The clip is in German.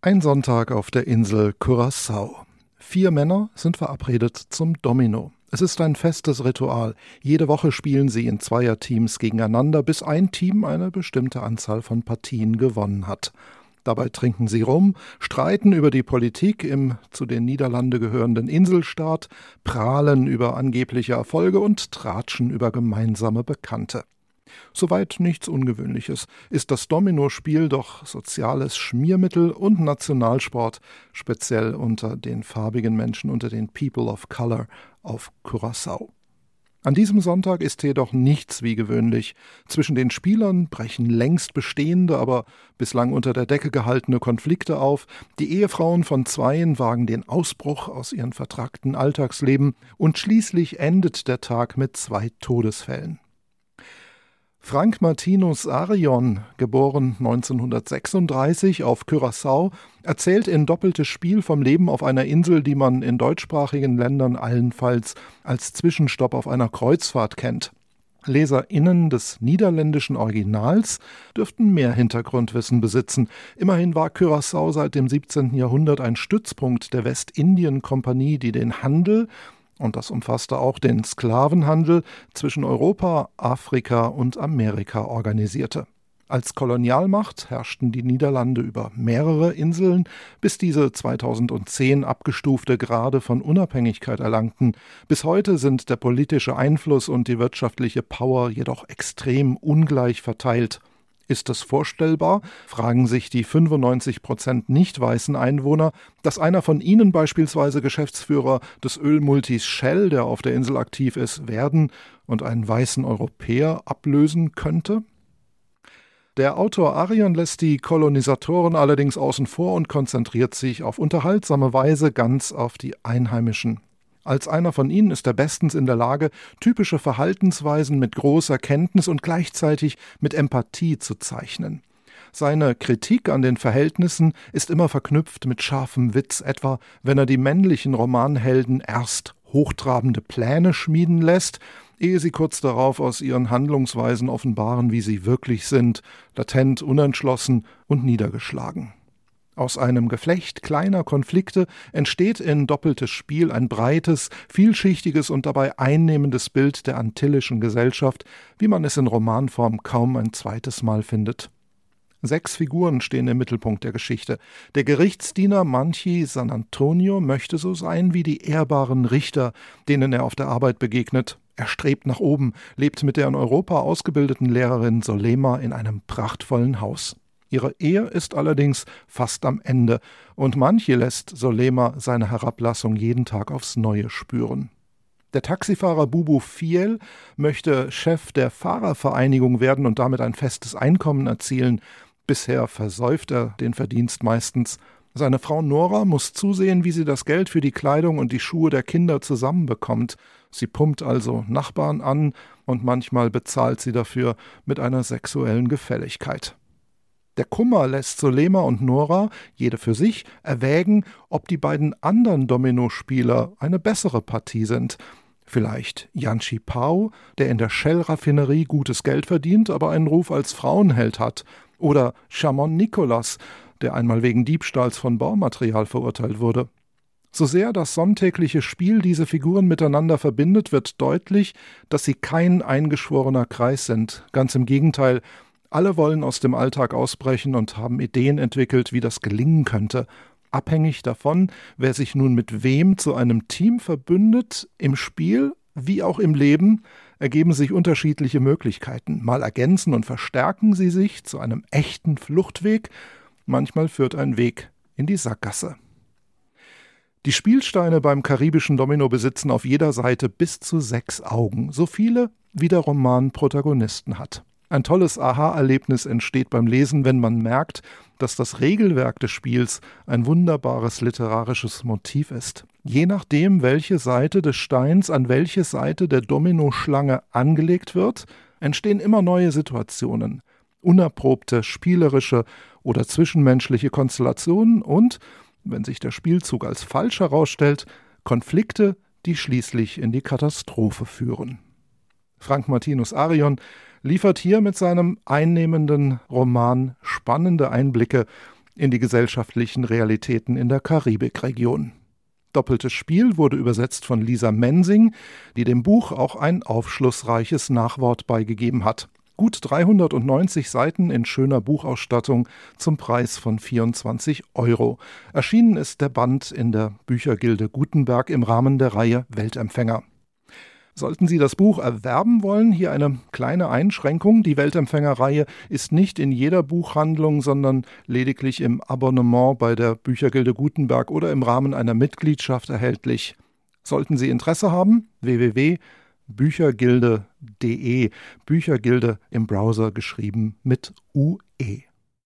Ein Sonntag auf der Insel Curaçao. 4 Männer sind verabredet zum Domino. Es ist ein festes Ritual. Jede Woche spielen sie in Zweierteams gegeneinander, bis ein Team eine bestimmte Anzahl von Partien gewonnen hat. Dabei trinken sie rum, streiten über die Politik im zu den Niederlanden gehörenden Inselstaat, prahlen über angebliche Erfolge und tratschen über gemeinsame Bekannte. Soweit nichts Ungewöhnliches, ist das Dominospiel doch soziales Schmiermittel und Nationalsport, speziell unter den farbigen Menschen, unter den People of Color auf Curaçao. An diesem Sonntag ist jedoch nichts wie gewöhnlich. Zwischen den Spielern brechen längst bestehende, aber bislang unter der Decke gehaltene Konflikte auf. Die Ehefrauen von Zweien wagen den Ausbruch aus ihrem vertrackten Alltagsleben und schließlich endet der Tag mit 2 Todesfällen. Frank Martinus Arion, geboren 1936 auf Curaçao, erzählt in Doppeltes Spiel vom Leben auf einer Insel, die man in deutschsprachigen Ländern allenfalls als Zwischenstopp auf einer Kreuzfahrt kennt. LeserInnen des niederländischen Originals dürften mehr Hintergrundwissen besitzen. Immerhin war Curaçao seit dem 17. Jahrhundert ein Stützpunkt der Westindien-Kompanie, die den Handel, und das umfasste auch den Sklavenhandel, zwischen Europa, Afrika und Amerika organisierte. Als Kolonialmacht herrschten die Niederlande über mehrere Inseln, bis diese 2010 abgestufte Grade von Unabhängigkeit erlangten. Bis heute sind der politische Einfluss und die wirtschaftliche Power jedoch extrem ungleich verteilt. Ist es vorstellbar, fragen sich die 95% nicht weißen Einwohner, dass einer von ihnen beispielsweise Geschäftsführer des Ölmultis Shell, der auf der Insel aktiv ist, werden und einen weißen Europäer ablösen könnte? Der Autor Arion lässt die Kolonisatoren allerdings außen vor und konzentriert sich auf unterhaltsame Weise ganz auf die Einheimischen. Als einer von ihnen ist er bestens in der Lage, typische Verhaltensweisen mit großer Kenntnis und gleichzeitig mit Empathie zu zeichnen. Seine Kritik an den Verhältnissen ist immer verknüpft mit scharfem Witz, etwa wenn er die männlichen Romanhelden erst hochtrabende Pläne schmieden lässt, ehe sie kurz darauf aus ihren Handlungsweisen offenbaren, wie sie wirklich sind, latent unentschlossen und niedergeschlagen. Aus einem Geflecht kleiner Konflikte entsteht in Doppeltes Spiel ein breites, vielschichtiges und dabei einnehmendes Bild der antillischen Gesellschaft, wie man es in Romanform kaum ein zweites Mal findet. 6 Figuren stehen im Mittelpunkt der Geschichte. Der Gerichtsdiener Manchi San Antonio möchte so sein wie die ehrbaren Richter, denen er auf der Arbeit begegnet. Er strebt nach oben, lebt mit der in Europa ausgebildeten Lehrerin Solema in einem prachtvollen Haus. Ihre Ehe ist allerdings fast am Ende und Manchi lässt Solema seine Herablassung jeden Tag aufs Neue spüren. Der Taxifahrer Bubu Fiel möchte Chef der Fahrervereinigung werden und damit ein festes Einkommen erzielen. Bisher versäuft er den Verdienst meistens. Seine Frau Nora muss zusehen, wie sie das Geld für die Kleidung und die Schuhe der Kinder zusammenbekommt. Sie pumpt also Nachbarn an und manchmal bezahlt sie dafür mit einer sexuellen Gefälligkeit. Der Kummer lässt Solema und Nora, jede für sich, erwägen, ob die beiden anderen Dominospieler eine bessere Partie sind. Vielleicht Yanchi Pao, der in der Shell-Raffinerie gutes Geld verdient, aber einen Ruf als Frauenheld hat. Oder Chamon Nicolas, der einmal wegen Diebstahls von Baumaterial verurteilt wurde. So sehr das sonntägliche Spiel diese Figuren miteinander verbindet, wird deutlich, dass sie kein eingeschworener Kreis sind. Ganz im Gegenteil, alle wollen aus dem Alltag ausbrechen und haben Ideen entwickelt, wie das gelingen könnte. Abhängig davon, wer sich nun mit wem zu einem Team verbündet, im Spiel wie auch im Leben, ergeben sich unterschiedliche Möglichkeiten. Mal ergänzen und verstärken sie sich zu einem echten Fluchtweg, manchmal führt ein Weg in die Sackgasse. Die Spielsteine beim karibischen Domino besitzen auf jeder Seite bis zu 6 Augen, so viele wie der Roman Protagonisten hat. Ein tolles Aha-Erlebnis entsteht beim Lesen, wenn man merkt, dass das Regelwerk des Spiels ein wunderbares literarisches Motiv ist. Je nachdem, welche Seite des Steins an welche Seite der Dominoschlange angelegt wird, entstehen immer neue Situationen, unerprobte, spielerische oder zwischenmenschliche Konstellationen und, wenn sich der Spielzug als falsch herausstellt, Konflikte, die schließlich in die Katastrophe führen. Frank Martinus Arion liefert hier mit seinem einnehmenden Roman spannende Einblicke in die gesellschaftlichen Realitäten in der Karibikregion. Doppeltes Spiel wurde übersetzt von Lisa Mensing, die dem Buch auch ein aufschlussreiches Nachwort beigegeben hat. Gut 390 Seiten in schöner Buchausstattung zum Preis von 24 €. Erschienen ist der Band in der Büchergilde Gutenberg im Rahmen der Reihe Weltempfänger. Sollten Sie das Buch erwerben wollen, hier eine kleine Einschränkung. Die Weltempfänger-Reihe ist nicht in jeder Buchhandlung, sondern lediglich im Abonnement bei der Büchergilde Gutenberg oder im Rahmen einer Mitgliedschaft erhältlich. Sollten Sie Interesse haben, www.büchergilde.de, Büchergilde im Browser geschrieben mit UE.